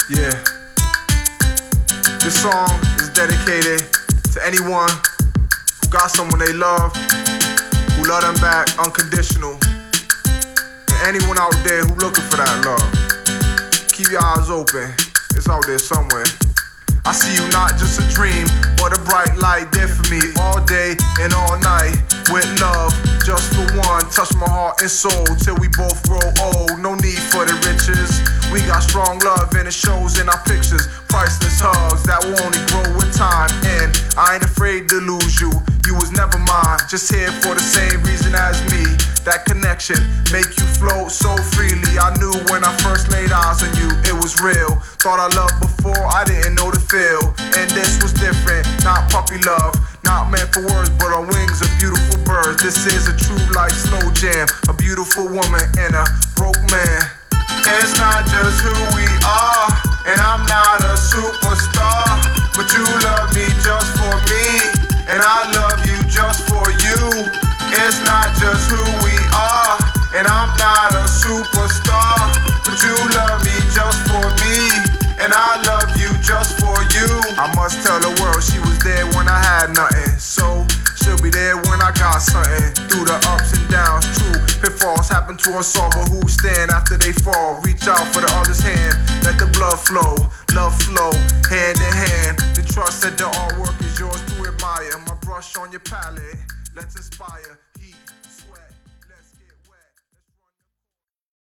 Yeah. This song is dedicated to anyone who got someone they love, who love them back unconditional, and anyone out there who looking for that love. Keep your eyes open, it's out there somewhere. I see you not just a dream, but a bright light there for me all day and all night. With love, just for one, touch my heart and soul till we both grow old. No need for the riches, we got strong love and it shows in our pictures. Priceless hugs that will only grow with time, and I ain't afraid to lose you. You was never mine, just here for the same reason as me. That connection make you float so freely. I knew when I first laid eyes on you, it was real. Thought I loved before, I didn't know the feel. And this was different, not puppy love, not meant for words, but on wings of beautiful birds. This is a true life slow jam, a beautiful woman and a broke man. It's not just who we are, and I'm not a superstar, but you love me just for me, and I love you just for you. It's not just who we are, and I'm not a superstar, but you love me just for me, and I love you just for you. I must tell the world she was there when I had nothing, so she'll be there when I got something. Through the ups and downs, true pitfalls happen to us all, but who stand after they fall? Reach out for the other's hand, let the blood flow, love flow, hand in hand. The trust that the artwork is yours to admire. My brush on your palette, let's inspire.